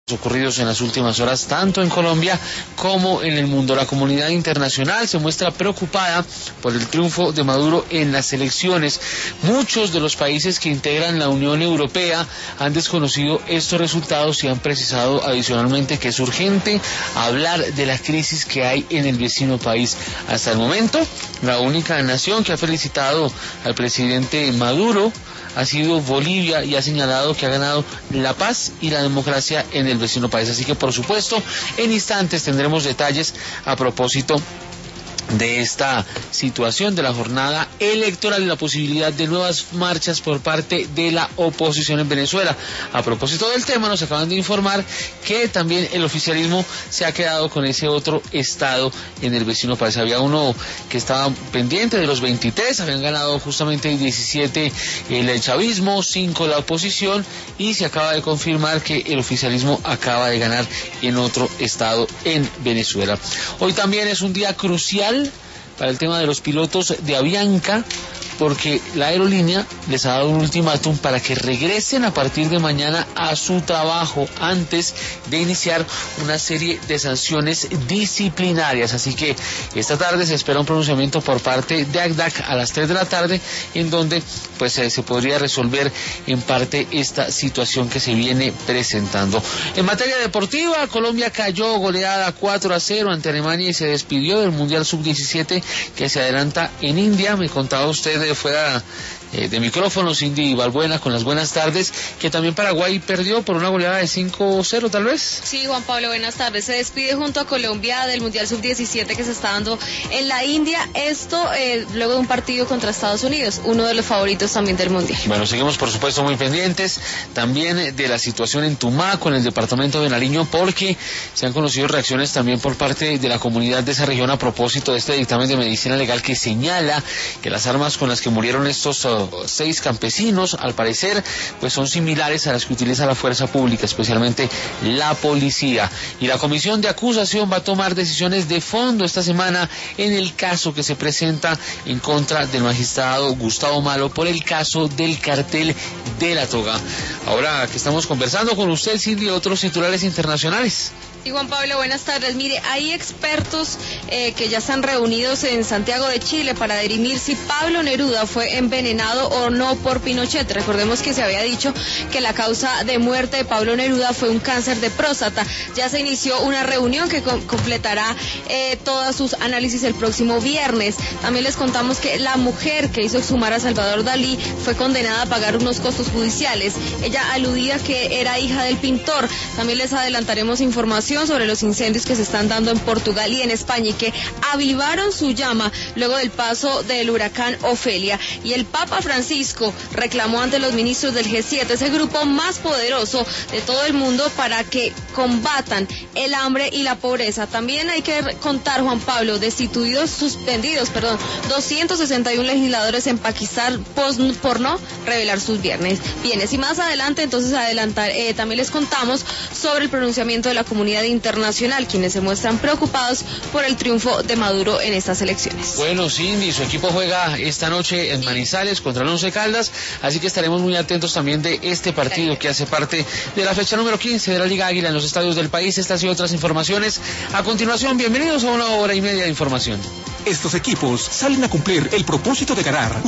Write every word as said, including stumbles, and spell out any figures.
ocurridos en las últimas horas tanto en Colombia como en el mundo. La comunidad internacional se muestra preocupada por el triunfo de Maduro en las elecciones. Muchos de los países que integran la Unión Europea han desconocido estos resultados y han precisado adicionalmente que es urgente hablar de la crisis que hay en el vecino país. Hasta el momento, la única nación que ha felicitado al presidente Maduro ha sido Bolivia y ha señalado que ha ganado la paz y la democracia en el vecino país. Así que, por supuesto, en instantes tendremos detalles a propósito de esta situación de la jornada electoral y la posibilidad de nuevas marchas por parte de la oposición en Venezuela. A propósito del tema, nos acaban de informar que también el oficialismo se ha quedado con ese otro estado en el vecino país. Había uno que estaba pendiente de los veintitrés, habían ganado justamente diecisiete el chavismo, cinco la oposición, y se acaba de confirmar que el oficialismo acaba de ganar en otro estado en Venezuela. Hoy también es un día crucial para el tema de los pilotos de Avianca, porque la aerolínea les ha dado un ultimátum para que regresen a partir de mañana a su trabajo antes de iniciar una serie de sanciones disciplinarias. Así que esta tarde se espera un pronunciamiento por parte de A C D A C a las tres de la tarde, en donde pues eh, se podría resolver en parte esta situación que se viene presentando. En materia deportiva, Colombia cayó goleada cuatro a cero ante Alemania y se despidió del Mundial sub diecisiete que se adelanta en India. Me contaba usted de fuera eh, de micrófonos, Cindy Balbuena, con las buenas tardes, que también Paraguay perdió por una goleada de cinco cero, tal vez. Sí, Juan Pablo, buenas tardes. Se despide junto a Colombia del Mundial sub diecisiete que se está dando en la India. Esto eh, luego de un partido contra Estados Unidos, uno de los favoritos también del Mundial. Bueno, seguimos por supuesto muy pendientes también de la situación en Tumaco, en el departamento de Nariño, porque se han conocido reacciones también por parte de la comunidad de esa región a propósito de este dictamen de medicina legal que señala que las armas con las que murieron estos uh, seis campesinos, al parecer, pues son similares a las que utiliza la fuerza pública, especialmente la policía. Y la comisión de acusación va a tomar decisiones de fondo esta semana en el caso que se presenta en contra del magistrado Gustavo Malo por el caso del cartel de la toga. Ahora que estamos conversando con usted, Cindy, otros titulares internacionales. Y Juan Pablo, buenas tardes. Mire, hay expertos eh, que ya están reunidos en Santiago de Chile para dirimir si Pablo Neruda fue envenenado o no por Pinochet. Recordemos que se había dicho que la causa de muerte de Pablo Neruda fue un cáncer de próstata. Ya se inició una reunión que com- completará eh, todos sus análisis el próximo viernes. También les contamos que la mujer que hizo exhumar a Salvador Dalí fue condenada a pagar unos costos judiciales. Ella aludía que era hija del pintor. También les adelantaremos información sobre los incendios que se están dando en Portugal y en España y que avivaron su llama luego del paso del huracán Ofelia. Y el Papa Francisco reclamó ante los ministros del G siete, ese grupo más poderoso de todo el mundo, para que combatan el hambre y la pobreza. También hay que contar, Juan Pablo, destituidos, suspendidos, perdón, doscientos sesenta y uno legisladores en Pakistán por, por no revelar sus bienes. bienes. Y más adelante, entonces, adelantar, eh, también les contamos sobre el pronunciamiento de la comunidad internacional, quienes se muestran preocupados por el triunfo de Maduro en estas elecciones. Bueno, Cindy, su equipo juega esta noche en Manizales contra el Once Caldas, así que estaremos muy atentos también de este partido que hace parte de la fecha número quince de la Liga Águila en los estadios del país. Estas y otras informaciones a continuación. Bienvenidos a una hora y media de información. Estos equipos salen a cumplir el propósito de ganar.